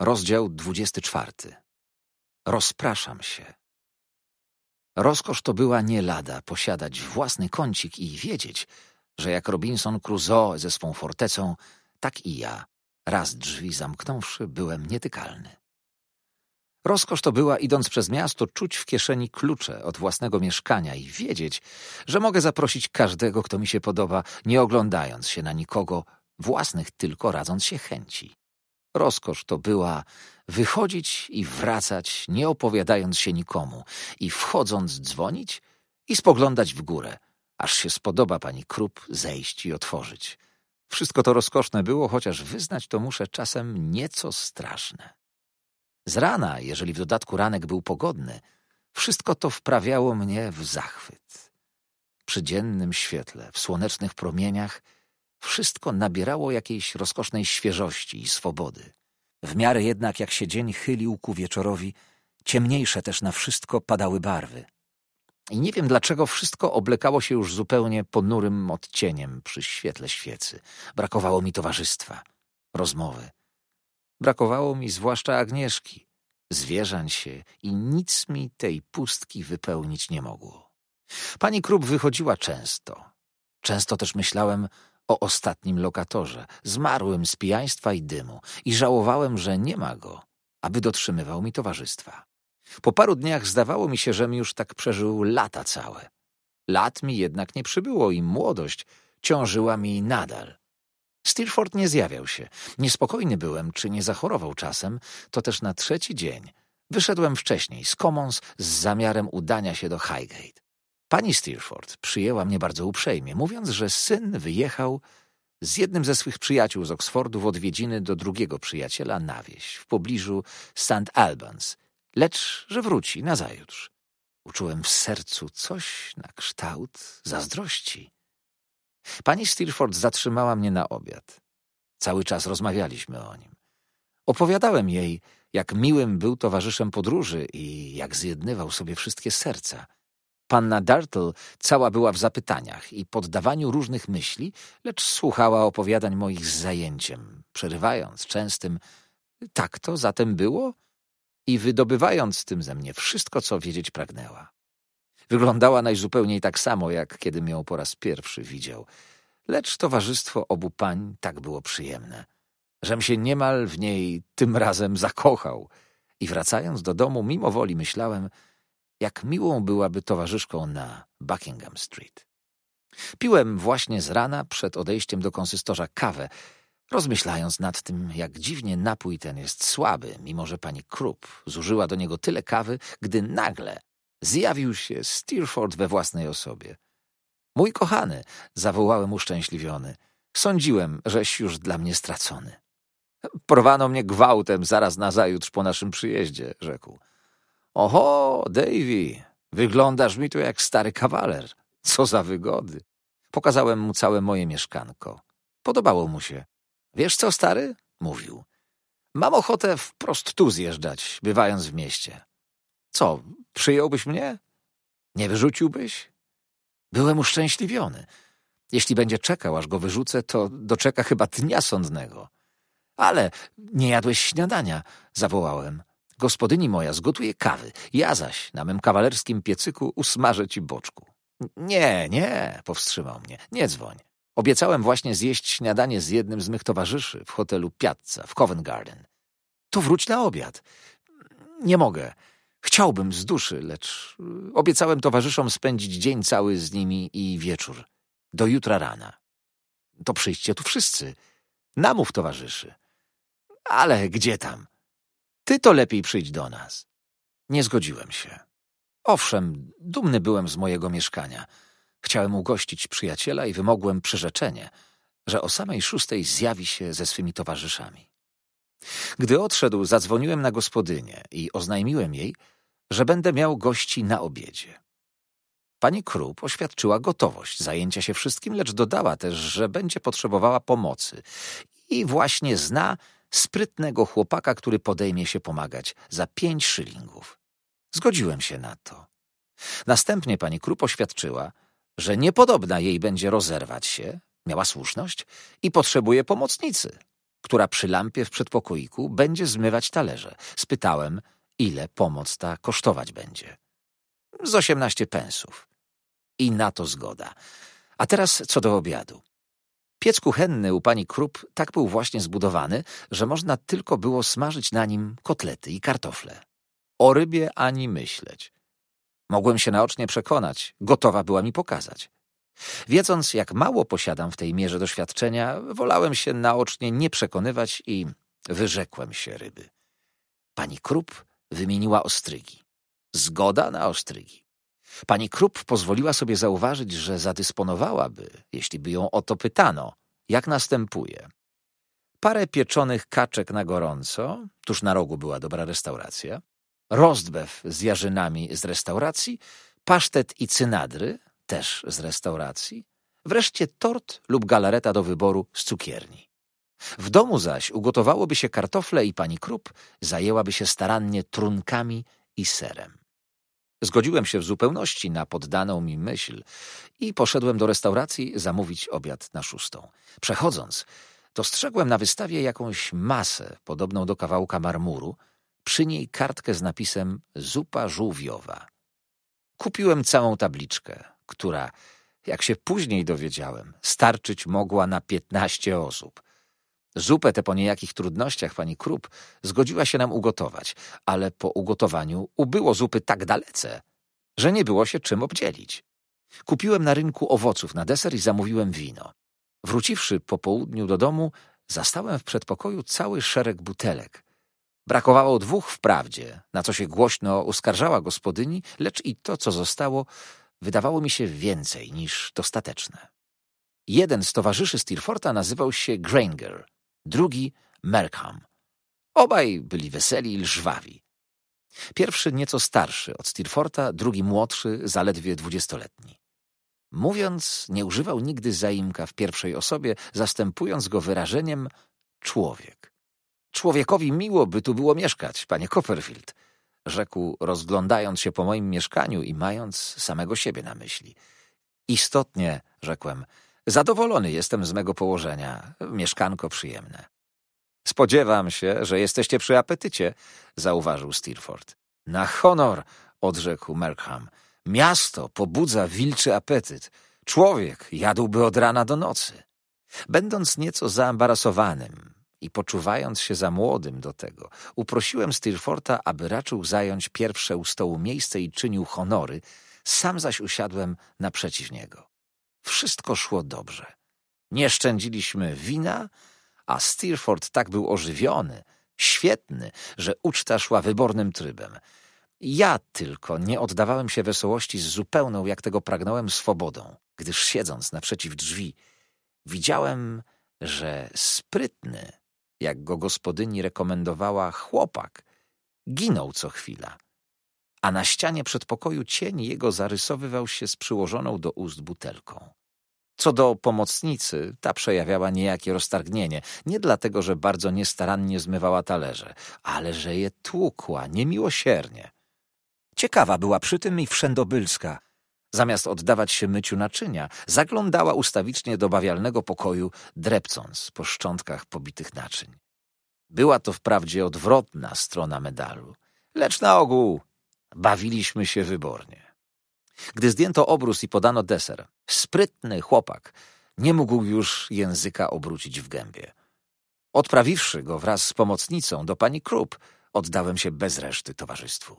Rozdział 24. Rozpraszam się. Rozkosz to była nie lada posiadać własny kącik i wiedzieć, że jak Robinson Crusoe ze swą fortecą, tak i ja, raz drzwi zamknąwszy, byłem nietykalny. Rozkosz to była, idąc przez miasto, czuć w kieszeni klucze od własnego mieszkania i wiedzieć, że mogę zaprosić każdego, kto mi się podoba, nie oglądając się na nikogo, własnych tylko radząc się chęci. Rozkosz to była wychodzić i wracać, nie opowiadając się nikomu i wchodząc dzwonić i spoglądać w górę, aż się spodoba pani Krupp zejść i otworzyć. Wszystko to rozkoszne było, chociaż wyznać to muszę czasem nieco straszne. Z rana, jeżeli w dodatku ranek był pogodny, wszystko to wprawiało mnie w zachwyt. Przy dziennym świetle, w słonecznych promieniach, wszystko nabierało jakiejś rozkosznej świeżości i swobody. W miarę jednak, jak się dzień chylił ku wieczorowi, ciemniejsze też na wszystko padały barwy. I nie wiem, dlaczego wszystko oblekało się już zupełnie ponurym odcieniem przy świetle świecy. Brakowało mi towarzystwa, rozmowy. Brakowało mi zwłaszcza Agnieszki, zwierzań się i nic mi tej pustki wypełnić nie mogło. Pani Krupp wychodziła często. Często też myślałem o ostatnim lokatorze, zmarłym z pijaństwa i dymu i żałowałem, że nie ma go, aby dotrzymywał mi towarzystwa. Po paru dniach zdawało mi się, żem już tak przeżył lata całe. Lat mi jednak nie przybyło i młodość ciążyła mi nadal. Steerforth nie zjawiał się. Niespokojny byłem, czy nie zachorował czasem, to też na trzeci dzień wyszedłem wcześniej z Commons z zamiarem udania się do Highgate. Pani Steerforth przyjęła mnie bardzo uprzejmie, mówiąc, że syn wyjechał z jednym ze swych przyjaciół z Oksfordu w odwiedziny do drugiego przyjaciela na wieś, w pobliżu St. Albans, lecz że wróci nazajutrz. Uczułem w sercu coś na kształt zazdrości. Pani Steerforth zatrzymała mnie na obiad. Cały czas rozmawialiśmy o nim. Opowiadałem jej, jak miłym był towarzyszem podróży i jak zjednywał sobie wszystkie serca. Panna Dartle cała była w zapytaniach i poddawaniu różnych myśli, lecz słuchała opowiadań moich z zajęciem, przerywając częstym „tak to zatem było?” i wydobywając tym ze mnie wszystko, co wiedzieć pragnęła. Wyglądała najzupełniej tak samo, jak kiedy ją po raz pierwszy widział, lecz towarzystwo obu pań tak było przyjemne, żem się niemal w niej tym razem zakochał i wracając do domu mimowoli myślałem, jak miłą byłaby towarzyszką na Buckingham Street. Piłem właśnie z rana przed odejściem do konsystorza kawę, rozmyślając nad tym, jak dziwnie napój ten jest słaby, mimo że pani Krupp zużyła do niego tyle kawy, gdy nagle zjawił się Steerforth we własnej osobie. Mój kochany, zawołałem uszczęśliwiony, sądziłem, żeś już dla mnie stracony. Porwano mnie gwałtem zaraz nazajutrz po naszym przyjeździe, rzekł. Oho, Davy, wyglądasz mi tu jak stary kawaler. Co za wygody. Pokazałem mu całe moje mieszkanko. Podobało mu się. Wiesz co, stary? Mówił. Mam ochotę wprost tu zjeżdżać, bywając w mieście. Co, przyjąłbyś mnie? Nie wyrzuciłbyś? Byłem uszczęśliwiony. Jeśli będzie czekał, aż go wyrzucę, to doczeka chyba dnia sądnego. Ale nie jadłeś śniadania, zawołałem. Gospodyni moja zgotuje kawy, ja zaś na mym kawalerskim piecyku usmażę ci boczku. Nie, powstrzymał mnie, nie dzwoń. Obiecałem właśnie zjeść śniadanie z jednym z mych towarzyszy w hotelu Piazza w Covent Garden. To wróć na obiad. Nie mogę. Chciałbym z duszy, lecz obiecałem towarzyszom spędzić dzień cały z nimi i wieczór. Do jutra rana. To przyjdźcie tu wszyscy. Namów towarzyszy. Ale gdzie tam? Ty to lepiej przyjdź do nas. Nie zgodziłem się. Owszem, dumny byłem z mojego mieszkania. Chciałem ugościć przyjaciela i wymogłem przyrzeczenie, że o samej 6 zjawi się ze swymi towarzyszami. Gdy odszedł, zadzwoniłem na gospodynię i oznajmiłem jej, że będę miał gości na obiedzie. Pani Krupp oświadczyła gotowość zajęcia się wszystkim, lecz dodała też, że będzie potrzebowała pomocy i właśnie zna sprytnego chłopaka, który podejmie się pomagać za 5 szylingów. Zgodziłem się na to. Następnie pani Krupp oświadczyła, że niepodobna jej będzie rozerwać się, miała słuszność i potrzebuje pomocnicy. która przy lampie w przedpokoiku będzie zmywać talerze. Spytałem, ile pomoc ta kosztować będzie. Z 18 pensów. I na to zgoda. A teraz co do obiadu. Piec kuchenny u pani Krupp tak był właśnie zbudowany, że można tylko było smażyć na nim kotlety i kartofle. O rybie ani myśleć. Mogłem się naocznie przekonać, gotowa była mi pokazać. Wiedząc, jak mało posiadam w tej mierze doświadczenia, wolałem się naocznie nie przekonywać i wyrzekłem się ryby. Pani Krupp wymieniła ostrygi. Zgoda na ostrygi. Pani Krupp pozwoliła sobie zauważyć, że zadysponowałaby, jeśli by ją o to pytano, jak następuje. Parę pieczonych kaczek na gorąco, tuż na rogu była dobra restauracja, rostbeef z jarzynami z restauracji, pasztet i cynadry, też z restauracji, wreszcie tort lub galareta do wyboru z cukierni. W domu zaś ugotowałoby się kartofle i pani Krupp zajęłaby się starannie trunkami i serem. Zgodziłem się w zupełności na poddaną mi myśl i poszedłem do restauracji zamówić obiad na 6. Przechodząc, dostrzegłem na wystawie jakąś masę podobną do kawałka marmuru, przy niej kartkę z napisem zupa żółwiowa. Kupiłem całą tabliczkę, która, jak się później dowiedziałem, starczyć mogła na 15 osób. Zupę tę po niejakich trudnościach pani Krupp zgodziła się nam ugotować, ale po ugotowaniu ubyło zupy tak dalece, że nie było się czym obdzielić. Kupiłem na rynku owoców na deser i zamówiłem wino. Wróciwszy po południu do domu, zastałem w przedpokoju cały szereg butelek. Brakowało 2 wprawdzie, na co się głośno uskarżała gospodyni, lecz i to, co zostało, wydawało mi się więcej niż dostateczne. Jeden z towarzyszy Steerforta nazywał się Grainger, drugi Markham. Obaj byli weseli i lżwawi. Pierwszy nieco starszy od Steerforta, drugi młodszy, zaledwie 20-letni. Mówiąc, nie używał nigdy zaimka w pierwszej osobie, zastępując go wyrażeniem człowiek. Człowiekowi miło by tu było mieszkać, panie Copperfield, rzekł, rozglądając się po moim mieszkaniu i mając samego siebie na myśli. Istotnie, rzekłem, zadowolony jestem z mego położenia, mieszkanko przyjemne. Spodziewam się, że jesteście przy apetycie, zauważył Steerfort. Na honor, odrzekł Markham. Miasto pobudza wilczy apetyt. Człowiek jadłby od rana do nocy. Będąc nieco zaembarasowanym i poczuwając się za młodym do tego, uprosiłem Steerforta, aby raczył zająć pierwsze u stołu miejsce i czynił honory, sam zaś usiadłem naprzeciw niego. Wszystko szło dobrze. Nie szczędziliśmy wina, a Steerfort tak był ożywiony, świetny, że uczta szła wybornym trybem. Ja tylko nie oddawałem się wesołości z zupełną, jak tego pragnąłem, swobodą, gdyż siedząc naprzeciw drzwi, widziałem, że sprytny, jak go gospodyni rekomendowała, chłopak ginął co chwila, a na ścianie przedpokoju cień jego zarysowywał się z przyłożoną do ust butelką. Co do pomocnicy, ta przejawiała niejakie roztargnienie, nie dlatego, że bardzo niestarannie zmywała talerze, ale że je tłukła niemiłosiernie. Ciekawa była przy tym i wszędobylska. Zamiast oddawać się myciu naczynia, zaglądała ustawicznie do bawialnego pokoju, drepcąc po szczątkach pobitych naczyń. Była to wprawdzie odwrotna strona medalu, lecz na ogół bawiliśmy się wybornie. Gdy zdjęto obrus i podano deser, sprytny chłopak nie mógł już języka obrócić w gębie. Odprawiwszy go wraz z pomocnicą do pani Krupp, oddałem się bez reszty towarzystwu.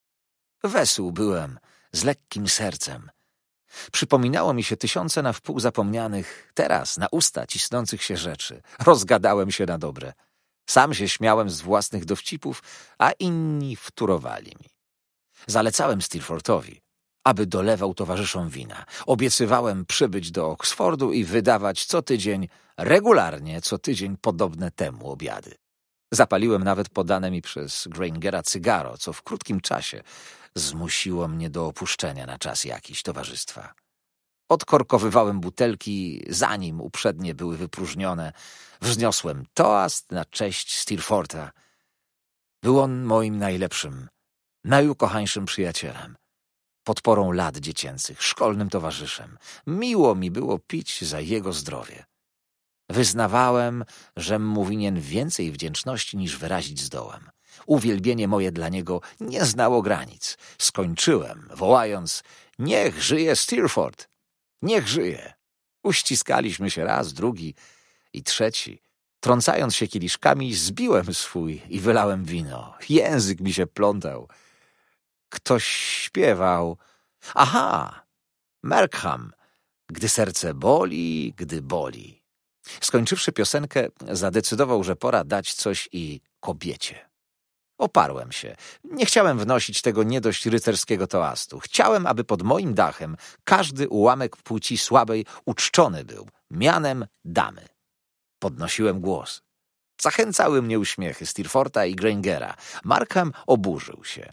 Wesół byłem, z lekkim sercem. Przypominało mi się tysiące na wpół zapomnianych, teraz na usta cisnących się rzeczy. Rozgadałem się na dobre. Sam się śmiałem z własnych dowcipów, a inni wtórowali mi. Zalecałem Steerfortowi, aby dolewał towarzyszom wina. Obiecywałem przybyć do Oxfordu i wydawać regularnie co tydzień podobne temu obiady. Zapaliłem nawet podane mi przez Graingera cygaro, co w krótkim czasie zmusiło mnie do opuszczenia na czas jakiś towarzystwa. Odkorkowywałem butelki, zanim uprzednie były wypróżnione. Wzniosłem toast na cześć Steerforta. Był on moim najlepszym, najukochańszym przyjacielem, podporą lat dziecięcych, szkolnym towarzyszem. Miło mi było pić za jego zdrowie. Wyznawałem, żem mu winien więcej wdzięczności niż wyrazić zdołam. Uwielbienie moje dla niego nie znało granic. Skończyłem, wołając: niech żyje Steerforth! Niech żyje! Uściskaliśmy się raz, drugi i trzeci. Trącając się kieliszkami, zbiłem swój i wylałem wino. Język mi się plątał. Ktoś śpiewał: aha, Markham, gdy serce boli, gdy boli. Skończywszy piosenkę, zadecydował, że pora dać coś i kobiecie. Oparłem się. Nie chciałem wnosić tego nie dość rycerskiego toastu. Chciałem, aby pod moim dachem każdy ułamek płci słabej uczczony był mianem damy. Podnosiłem głos. Zachęcały mnie uśmiechy Steerfortha i Graingera. Markham oburzył się.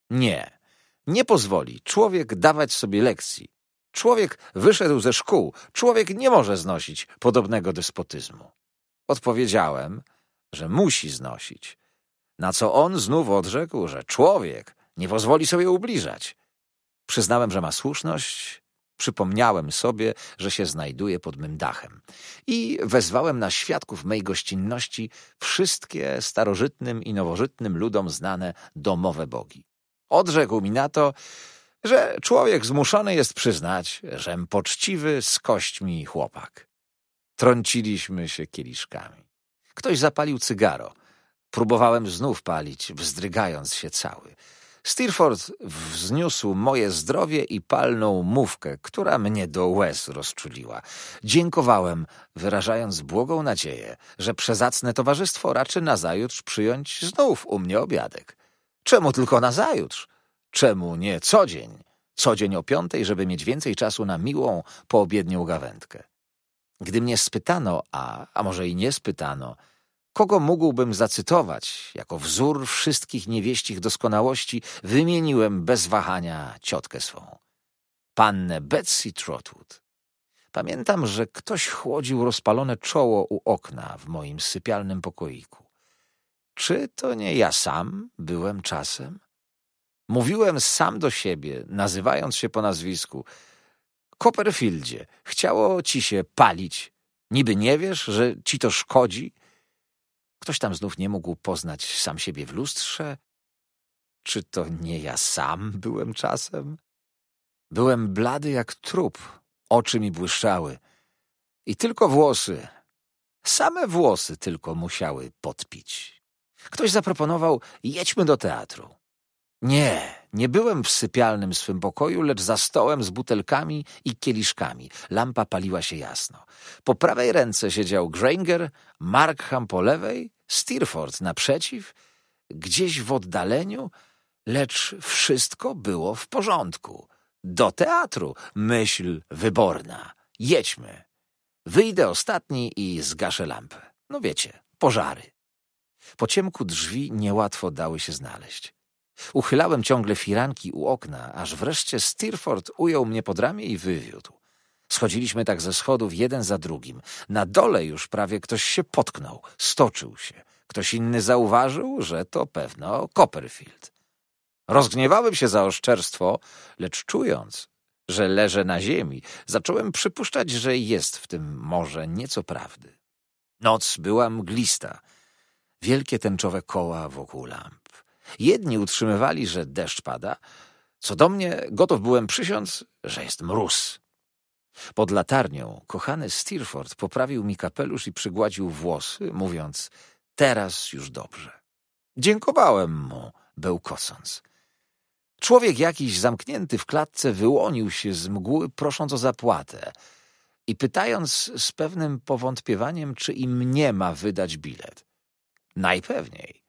Nie pozwoli człowiek dawać sobie lekcji. Człowiek wyszedł ze szkół. Człowiek nie może znosić podobnego despotyzmu. Odpowiedziałem, że musi znosić. Na co on znów odrzekł, że człowiek nie pozwoli sobie ubliżać. Przyznałem, że ma słuszność. Przypomniałem sobie, że się znajduje pod mym dachem i wezwałem na świadków mej gościnności wszystkie starożytnym i nowożytnym ludom znane domowe bogi. Odrzekł mi na to, że człowiek zmuszony jest przyznać, żem poczciwy z kośćmi chłopak. Trąciliśmy się kieliszkami. Ktoś zapalił cygaro. Próbowałem znów palić, wzdrygając się cały. Steerforth wzniósł moje zdrowie i palnął mówkę, która mnie do łez rozczuliła. Dziękowałem, wyrażając błogą nadzieję, że przezacne towarzystwo raczy nazajutrz przyjąć znów u mnie obiadek. Czemu tylko nazajutrz? Czemu nie co dzień? Co dzień o 5:00, żeby mieć więcej czasu na miłą, poobiednią gawędkę. Gdy mnie spytano, a może i nie spytano, kogo mógłbym zacytować jako wzór wszystkich niewieścich doskonałości, wymieniłem bez wahania ciotkę swą. Pannę Betsy Trotwood. Pamiętam, że ktoś chłodził rozpalone czoło u okna w moim sypialnym pokoiku. Czy to nie ja sam byłem czasem? Mówiłem sam do siebie, nazywając się po nazwisku. Copperfieldzie, chciało ci się palić. Niby nie wiesz, że ci to szkodzi? Ktoś tam znów nie mógł poznać sam siebie w lustrze? Czy to nie ja sam byłem czasem? Byłem blady jak trup, oczy mi błyszczały i tylko włosy, same włosy tylko musiały podpić. Ktoś zaproponował: jedźmy do teatru. Nie byłem w sypialnym swym pokoju, lecz za stołem z butelkami i kieliszkami. Lampa paliła się jasno. Po prawej ręce siedział Grainger, Markham po lewej, Steerforth naprzeciw, gdzieś w oddaleniu, lecz wszystko było w porządku. Do teatru, myśl wyborna. Jedźmy. Wyjdę ostatni i zgaszę lampę. No wiecie, pożary. Po ciemku drzwi niełatwo dały się znaleźć. Uchylałem ciągle firanki u okna, aż wreszcie Steerforth ujął mnie pod ramię i wywiódł. Schodziliśmy tak ze schodów jeden za drugim. Na dole już prawie ktoś się potknął, stoczył się. Ktoś inny zauważył, że to pewno Copperfield. Rozgniewałem się za oszczerstwo, lecz czując, że leżę na ziemi, zacząłem przypuszczać, że jest w tym może nieco prawdy. Noc była mglista. Wielkie tęczowe koła wokół lamp. Jedni utrzymywali, że deszcz pada, co do mnie gotów byłem przysiąc, że jest mróz. Pod latarnią kochany Steerforth poprawił mi kapelusz i przygładził włosy, mówiąc: teraz już dobrze. Dziękowałem mu, bełkocąc. Człowiek jakiś zamknięty w klatce wyłonił się z mgły, prosząc o zapłatę i pytając z pewnym powątpiewaniem, czy i mnie ma wydać bilet. Najpewniej.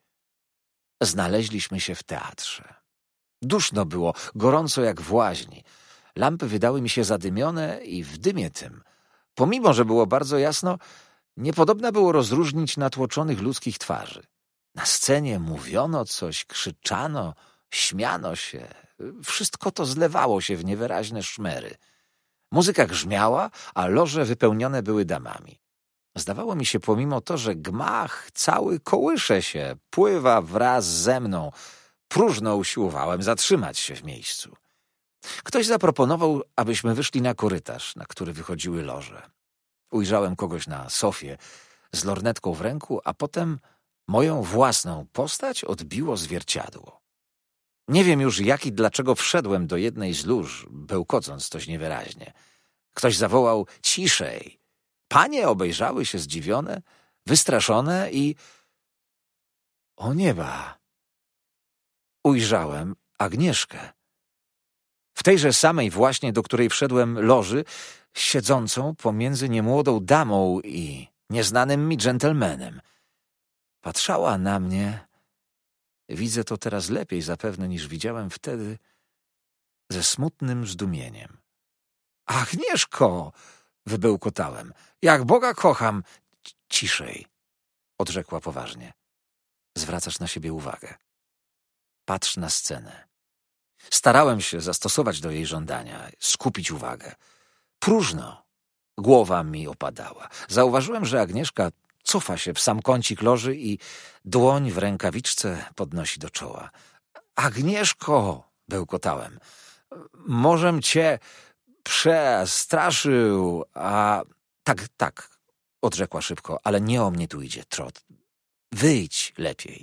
Znaleźliśmy się w teatrze. Duszno było, gorąco jak w łaźni. Lampy wydały mi się zadymione i w dymie tym, pomimo że było bardzo jasno, niepodobna było rozróżnić natłoczonych ludzkich twarzy. Na scenie mówiono coś, krzyczano, śmiano się. Wszystko to zlewało się w niewyraźne szmery. Muzyka grzmiała, a loże wypełnione były damami. Zdawało mi się pomimo to, że gmach cały kołysze się, pływa wraz ze mną. Próżno usiłowałem zatrzymać się w miejscu. Ktoś zaproponował, abyśmy wyszli na korytarz, na który wychodziły loże. Ujrzałem kogoś na sofie z lornetką w ręku, a potem moją własną postać odbiło zwierciadło. Nie wiem już jak i dlaczego wszedłem do jednej z lóż, bełkocąc coś niewyraźnie. Ktoś zawołał: ciszej. Panie obejrzały się zdziwione, wystraszone i... O nieba! Ujrzałem Agnieszkę. W tejże samej właśnie, do której wszedłem loży, siedzącą pomiędzy niemłodą damą i nieznanym mi dżentelmenem. Patrzała na mnie, widzę to teraz lepiej zapewne niż widziałem wtedy, ze smutnym zdumieniem. Agnieszko! Wybełkotałem. Jak Boga kocham! Ciszej! Odrzekła poważnie. Zwracasz na siebie uwagę. Patrz na scenę. Starałem się zastosować do jej żądania, skupić uwagę. Próżno. Głowa mi opadała. Zauważyłem, że Agnieszka cofa się w sam kącik loży i dłoń w rękawiczce podnosi do czoła. Agnieszko! Bełkotałem. Możem cię przestraszył, a... Tak, odrzekła szybko, ale nie o mnie tu idzie, Trot. Wyjdź lepiej.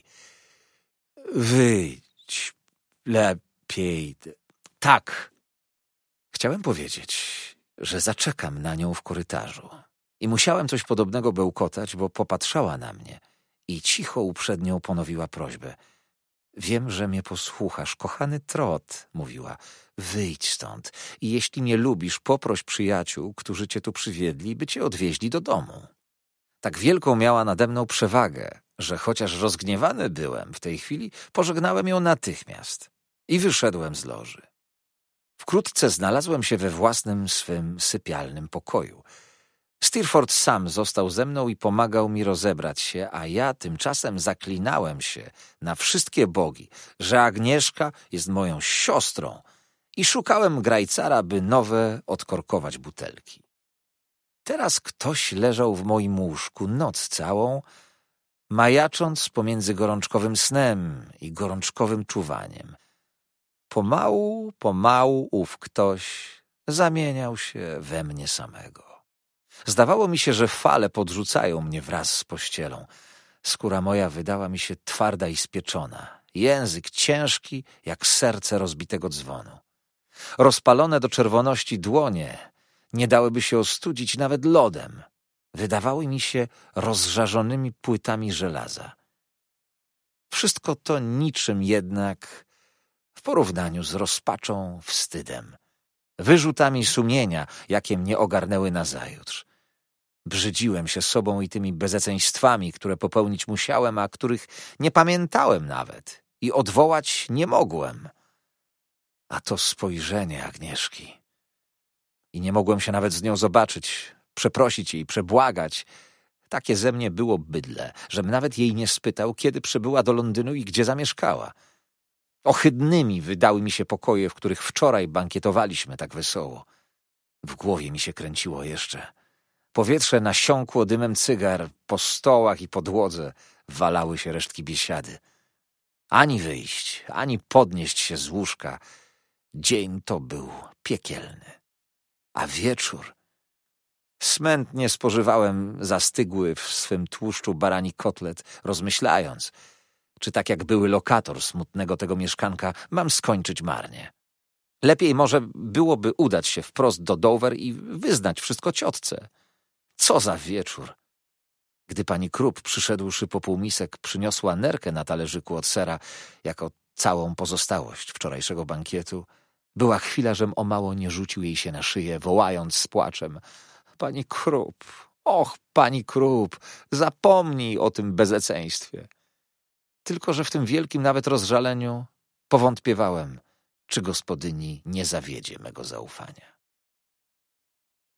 Wyjdź lepiej. Tak. Chciałem powiedzieć, że zaczekam na nią w korytarzu. I musiałem coś podobnego bełkotać, bo popatrzała na mnie i cicho uprzednio ponowiła prośbę. Wiem, że mnie posłuchasz, kochany Trot, mówiła. Wyjdź stąd i jeśli nie lubisz, poproś przyjaciół, którzy cię tu przywiedli, by cię odwieźli do domu. Tak wielką miała nade mną przewagę, że chociaż rozgniewany byłem w tej chwili, pożegnałem ją natychmiast i wyszedłem z loży. Wkrótce znalazłem się we własnym swym sypialnym pokoju. Steerforth sam został ze mną i pomagał mi rozebrać się, a ja tymczasem zaklinałem się na wszystkie bogi, że Agnieszka jest moją siostrą i szukałem grajcara, by nowe odkorkować butelki. Teraz ktoś leżał w moim łóżku noc całą, majacząc pomiędzy gorączkowym snem i gorączkowym czuwaniem. Pomału ów ktoś zamieniał się we mnie samego. Zdawało mi się, że fale podrzucają mnie wraz z pościelą. Skóra moja wydała mi się twarda i spieczona, język ciężki jak serce rozbitego dzwonu. Rozpalone do czerwoności dłonie nie dałyby się ostudzić nawet lodem. Wydawały mi się rozżarzonymi płytami żelaza. Wszystko to niczym jednak w porównaniu z rozpaczą, wstydem, wyrzutami sumienia, jakie mnie ogarnęły nazajutrz. Brzydziłem się sobą i tymi bezeceństwami, które popełnić musiałem, a których nie pamiętałem nawet i odwołać nie mogłem. A to spojrzenie Agnieszki. I nie mogłem się nawet z nią zobaczyć, przeprosić jej, przebłagać. Takie ze mnie było bydlę, żem nawet jej nie spytał, kiedy przybyła do Londynu i gdzie zamieszkała. Ohydnymi wydały mi się pokoje, w których wczoraj bankietowaliśmy tak wesoło. W głowie mi się kręciło jeszcze. Powietrze nasiąkło dymem cygar, po stołach i podłodze walały się resztki biesiady. Ani wyjść, ani podnieść się z łóżka. Dzień to był piekielny. A wieczór... Smętnie spożywałem zastygły w swym tłuszczu barani kotlet, rozmyślając, czy tak jak były lokator smutnego tego mieszkanka, mam skończyć marnie. Lepiej może byłoby udać się wprost do Dover i wyznać wszystko ciotce. Co za wieczór! Gdy pani Krupp, przyszedłszy po półmisek, przyniosła nerkę na talerzyku od sera, jako całą pozostałość wczorajszego bankietu, była chwila, żem o mało nie rzucił jej się na szyję, wołając z płaczem: pani Krupp, och, pani Krupp, zapomnij o tym bezeceństwie. Tylko że w tym wielkim nawet rozżaleniu powątpiewałem, czy gospodyni nie zawiedzie mego zaufania.